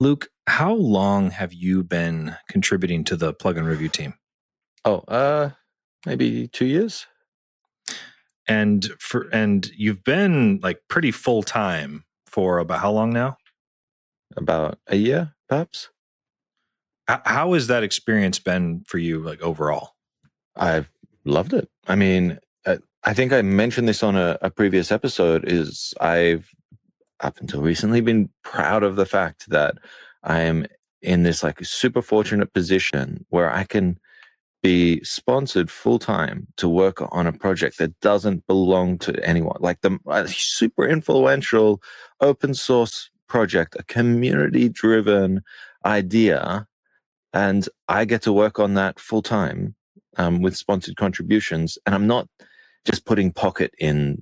Luke, how long have you been contributing to the plugin review team? Maybe 2 years. And you've been like pretty full time for about how long now? About a year, perhaps. How has that experience been for you, like overall? I've loved it. I mean, I think I mentioned this on a previous episode. Is I've up until recently been proud of the fact that I am in this like super fortunate position where I can be sponsored full time to work on a project that doesn't belong to anyone, like a super influential open source project, a community driven idea. And I get to work on that full time with sponsored contributions. And I'm not just putting money in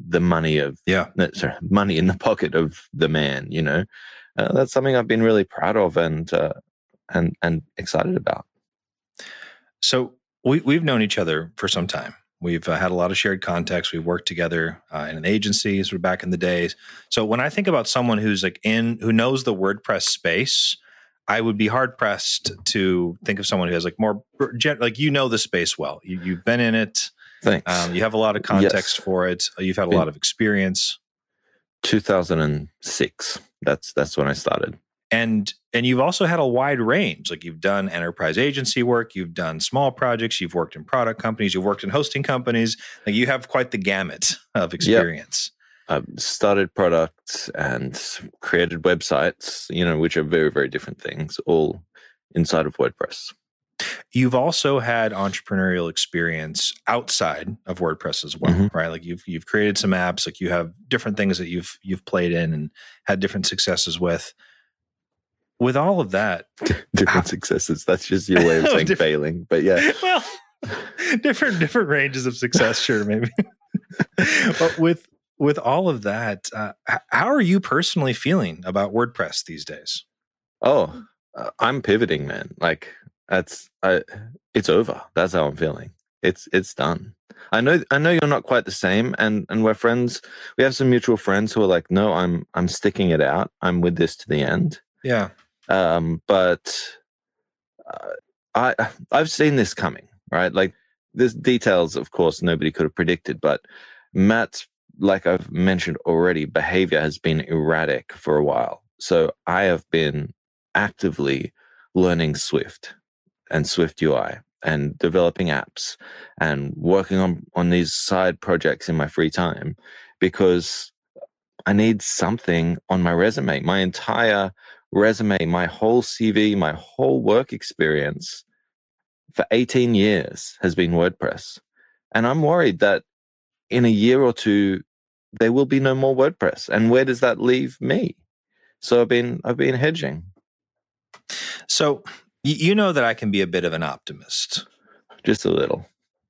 the pocket of the man, that's something I've been really proud of and excited about. So we've known each other for some time. We've had a lot of shared contacts. We've worked together in an agency sort of back in the days. So when I think about someone who's who knows the WordPress space, I would be hard pressed to think of someone who has more the space well. You've been in it. Thanks. You have a lot of context for it. You've had a lot of experience. 2006. That's when I started. And you've also had a wide range. Like you've done enterprise agency work, you've done small projects, you've worked in product companies, you've worked in hosting companies. Like you have quite the gamut of experience. Yep. I've started products and created websites, which are very, very different things, all inside of WordPress. You've also had entrepreneurial experience outside of WordPress as well, right? Like you've created some apps, like you have different things that you've played in and had different successes with. With all of that, different successes. That's just your way of saying failing, but yeah. Well, different ranges of success, sure, maybe. But with all of that, how are you personally feeling about WordPress these days? Oh, I'm pivoting, man. Like it's over. That's how I'm feeling. It's done. I know you're not quite the same, and we're friends. We have some mutual friends who are like, no, I'm sticking it out. I'm with this to the end. Yeah. But I've seen this coming, right? Like there's details, of course, nobody could have predicted, but Matt's, like I've mentioned already, behavior has been erratic for a while. So I have been actively learning Swift and Swift UI and developing apps and working on these side projects in my free time because I need something on my resume. My entire resume, my whole CV, my whole work experience for 18 years has been WordPress. And I'm worried that in a year or two, there will be no more WordPress. And where does that leave me? So I've been hedging. So you know that I can be a bit of an optimist. Just a little.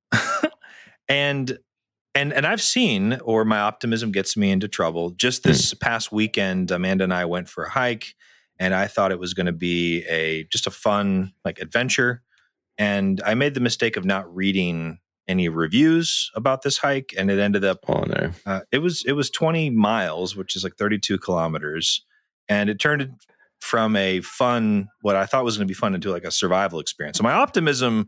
And I've seen, or my optimism gets me into trouble. Just this past weekend, Amanda and I went for a hike, and I thought it was going to be just a fun adventure. And I made the mistake of not reading any reviews about this hike, and it ended up. Oh no! It was 20 miles, which is like 32 kilometers, and it turned from what I thought was going to be fun, into like a survival experience. So my optimism,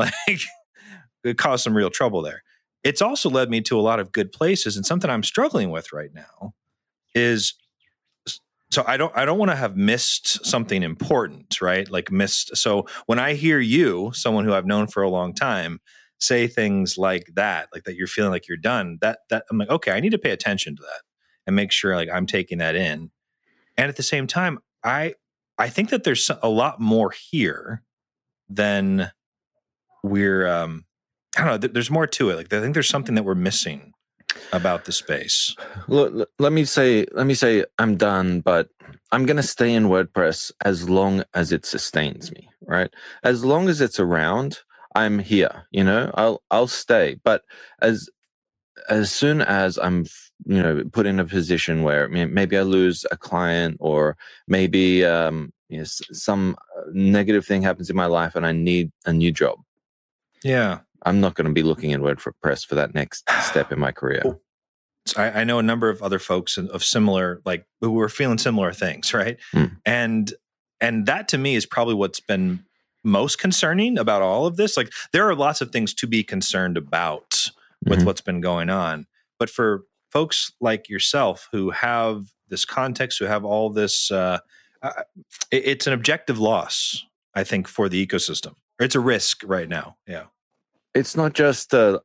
it caused some real trouble there. It's also led me to a lot of good places, and something I'm struggling with right now is, so I don't want to have missed something important, right? So when I hear you, someone who I've known for a long time, say things like that you're feeling like you're done, that I'm like, okay, I need to pay attention to that and make sure I'm taking that in. And at the same time, I think that there's a lot more here than we're, I don't know, there's more to it. I think there's something that we're missing about the space. Look, let me say I'm done, but I'm going to stay in WordPress as long as it sustains me, right? As long as it's around, I'm here, I'll stay. But as soon as I'm, put in a position where maybe I lose a client, or maybe some negative thing happens in my life and I need a new job. Yeah. I'm not going to be looking at WordPress for that next step in my career. I know a number of other folks of similar, who were feeling similar things, right? And And that to me is probably what's been most concerning about all of this. Like, there are lots of things to be concerned about with what's been going on. But for folks like yourself who have this context, who have all this, it's an objective loss, I think, for the ecosystem. It's a risk right now. Yeah. It's not just a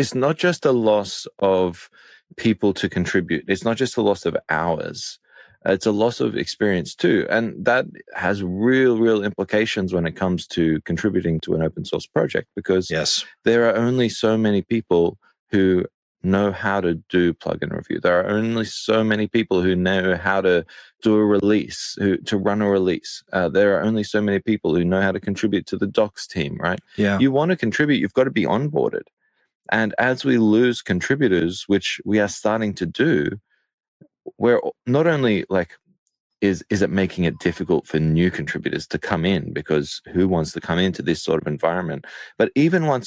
loss of people to contribute. It's not just a loss of hours. It's a loss of experience too. And that has real implications when it comes to contributing to an open source project, because there are only so many people who know how to do plugin review. There are only so many people who know how to do a release, to run a release. There are only so many people who know how to contribute to the docs team, right? Yeah. You want to contribute, you've got to be onboarded. And as we lose contributors, which we are starting to do, we're not only like, is it making it difficult for new contributors to come in, because who wants to come into this sort of environment? But even once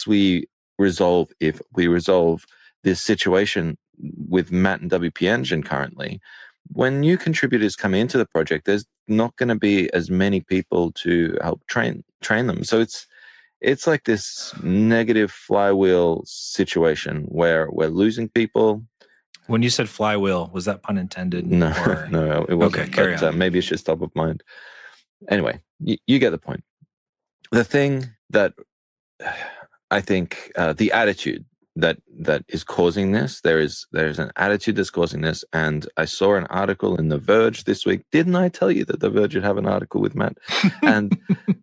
if we resolve this situation with Matt and WP Engine currently, when new contributors come into the project, there's not going to be as many people to help train them. So it's like this negative flywheel situation where we're losing people. When you said flywheel, was that pun intended? No, no, it wasn't. Okay, carry on. Maybe it's just top of mind. Anyway, you get the point. The thing that I think, the attitude that is causing this, there's an attitude that's causing this. And I saw an article in The Verge this week. Didn't I tell you that The Verge would have an article with Matt? And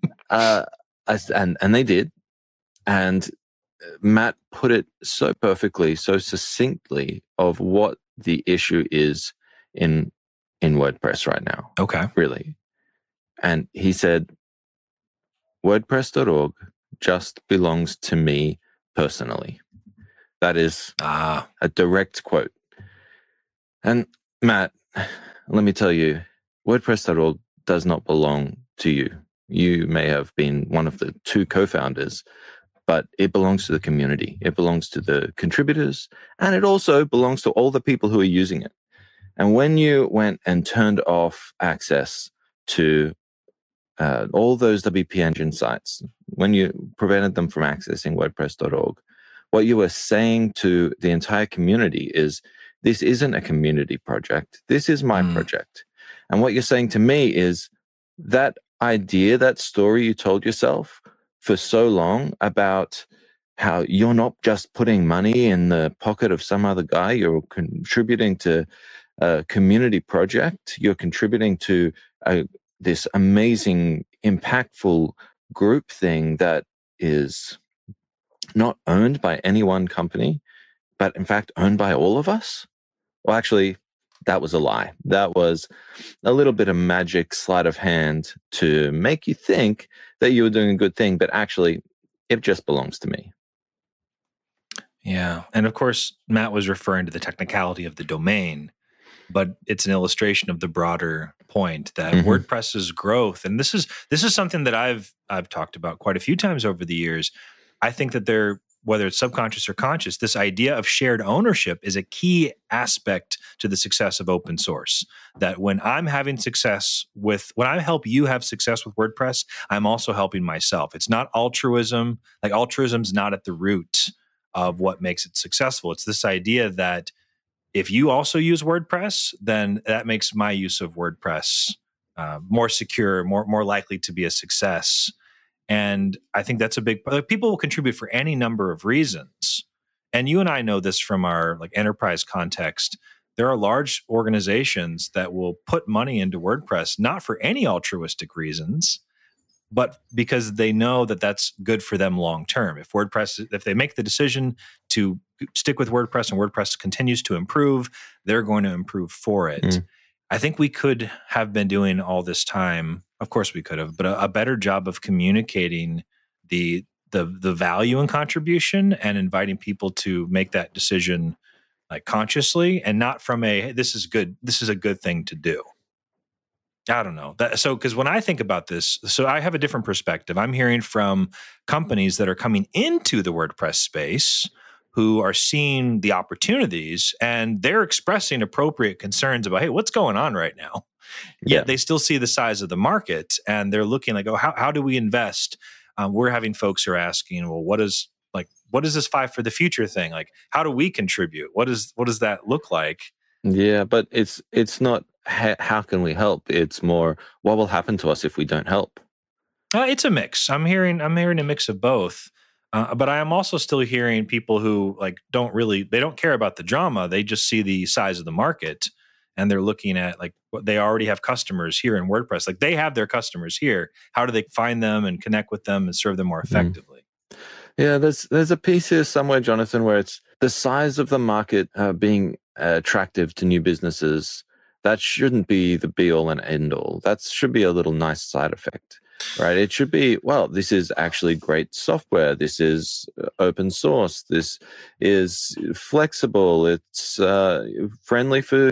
and they did. And Matt put it so perfectly, so succinctly, of what the issue is in WordPress right now. Okay. Really. And he said, WordPress.org just belongs to me personally. That is a direct quote. And Matt, let me tell you, WordPress.org does not belong to you. You may have been one of the 2 co-founders, but it belongs to the community. It belongs to the contributors, and it also belongs to all the people who are using it. And when you went and turned off access to all those WP Engine sites, when you prevented them from accessing WordPress.org, what you were saying to the entire community is, this isn't a community project. This is my project. And what you're saying to me is, that idea, that story you told yourself for so long about how you're not just putting money in the pocket of some other guy, you're contributing to a community project, you're contributing to this amazing, impactful group thing that is not owned by any one company, but in fact owned by all of us? Well, actually, that was a lie. That was a little bit of magic sleight of hand to make you think that you were doing a good thing, but actually, it just belongs to me. Yeah. And of course, Matt was referring to the technicality of the domain, but it's an illustration of the broader point that WordPress's growth, and this is something that I've talked about quite a few times over the years. I think that whether it's subconscious or conscious, this idea of shared ownership is a key aspect to the success of open source. That when I'm having success when I help you have success with WordPress, I'm also helping myself. It's not altruism. Like, altruism's not at the root of what makes it successful. It's this idea that if you also use WordPress, then that makes my use of WordPress more secure, more likely to be a success. And I think that's a big, people will contribute for any number of reasons. And you and I know this from our enterprise context. There are large organizations that will put money into WordPress, not for any altruistic reasons, but because they know that that's good for them long term. If they make the decision to stick with WordPress and WordPress continues to improve, they're going to improve for it. I think we could have been doing all this time, of course we could have, but a better job of communicating the value and contribution and inviting people to make that decision consciously, and not from this is a good thing to do. I don't know. Because when I think about this, so I have a different perspective. I'm hearing from companies that are coming into the WordPress space who are seeing the opportunities and they're expressing appropriate concerns about, hey, what's going on right now? Yet they still see the size of the market and they're looking like, oh, how do we invest? We're having folks who are asking, well, what is this Five for the Future thing? Like, how do we contribute? What does that look like? Yeah, but it's not how can we help? It's more what will happen to us if we don't help. It's a mix. I'm hearing a mix of both. But I am also still hearing people who they don't care about the drama. They just see the size of the market and they're looking at they already have customers here in WordPress. Like they have their customers here. How do they find them and connect with them and serve them more effectively? Yeah, there's a piece here somewhere, Jonathan, where it's the size of the market being attractive to new businesses. That shouldn't be the be all and end all. That should be a little nice side effect. Right. It should be, well, this is actually great software. This is open source. This is flexible. It's friendly for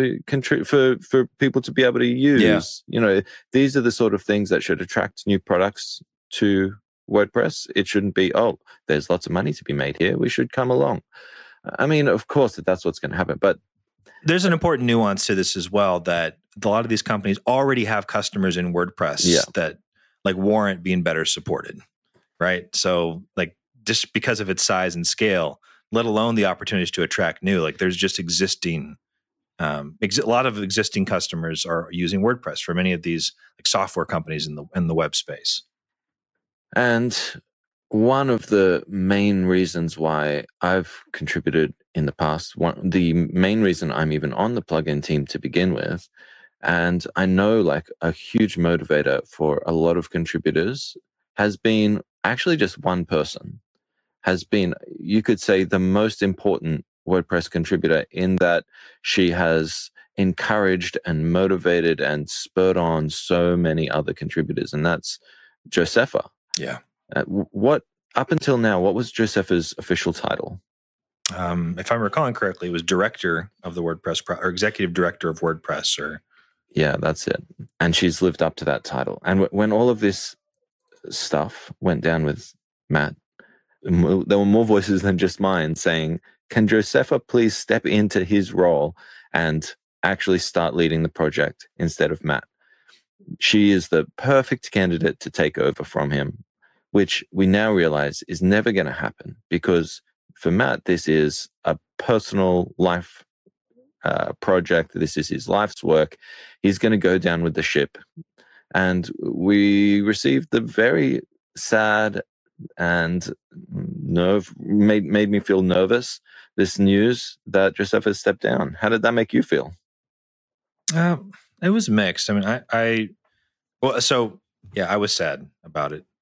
people to be able to use. Yeah. These are the sort of things that should attract new products to WordPress. It shouldn't be, oh, there's lots of money to be made here. We should come along. I mean, of course, that's what's going to happen. But there's an important nuance to this as well, that a lot of these companies already have customers in WordPress that warrant being better supported, right? So just because of its size and scale, let alone the opportunities to attract new, there's just existing, a lot of existing customers are using WordPress for many of these software companies in the web space. And one of the main reasons why I've contributed in the past, the main reason I'm even on the plugin team to begin with, and I know a huge motivator for a lot of contributors has been actually just one person, has been, you could say, the most important WordPress contributor in that she has encouraged and motivated and spurred on so many other contributors, and that's Josepha. Yeah. Up until now, what was Josepha's official title? If I'm recalling correctly, it was director of the WordPress or executive director of WordPress, or yeah, that's it. And she's lived up to that title. And when all of this stuff went down with Matt, there were more voices than just mine saying, can Josepha please step into his role and actually start leading the project instead of Matt? She is the perfect candidate to take over from him, which we now realize is never going to happen, because for Matt, this is a personal life project. This is his life's work. He's going to go down with the ship. And we received the very sad and made me feel nervous, this news that Josepha stepped down. How did that make you feel? It was mixed. I mean, I was sad about it.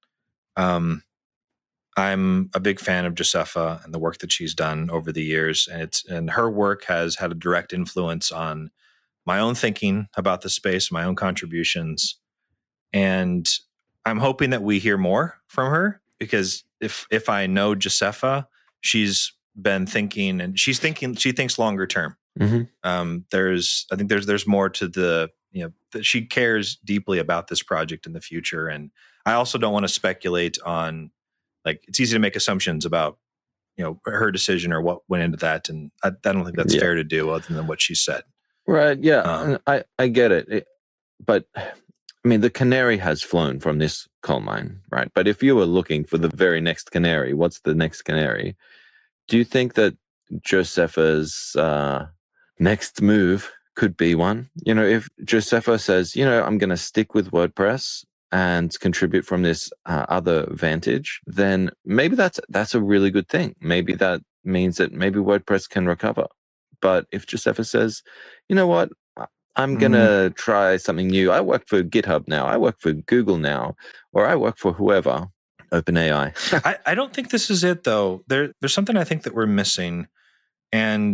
I'm a big fan of Josepha and the work that she's done over the years, and her work has had a direct influence on my own thinking about the space, my own contributions, and I'm hoping that we hear more from her, because if I know Josepha, she's been thinking, and she thinks longer term. Mm-hmm. I think there's more to that she cares deeply about this project in the future, and I also don't want to speculate on. It's easy to make assumptions about, her decision or what went into that. And I don't think that's fair to do other than what she said. Right. Yeah. I get it. But I mean, the canary has flown from this coal mine, right? But if you were looking for the very next canary, what's the next canary? Do you think that Josepha's next move could be one? If Josepha says, I'm going to stick with WordPress and contribute from this other vantage, then maybe that's a really good thing. Maybe that means that maybe WordPress can recover. But if Josepha says, you know what, I'm going to try something new. I work for GitHub now. I work for Google now, or I work for whoever, OpenAI. I don't think this is it, though. There's something I think that we're missing. And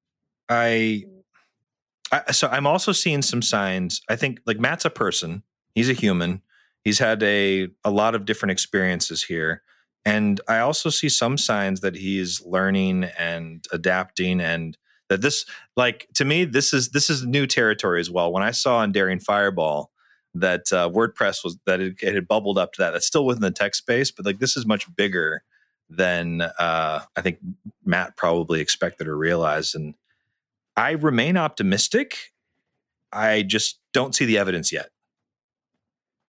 so I'm also seeing some signs. I think Matt's a person. He's a human. He's had a lot of different experiences here. And I also see some signs that he's learning and adapting, and that this, to me, this is new territory as well. When I saw on Daring Fireball that WordPress it had bubbled up to that. That's still within the tech space, but this is much bigger than I think Matt probably expected or realized. And I remain optimistic. I just don't see the evidence yet.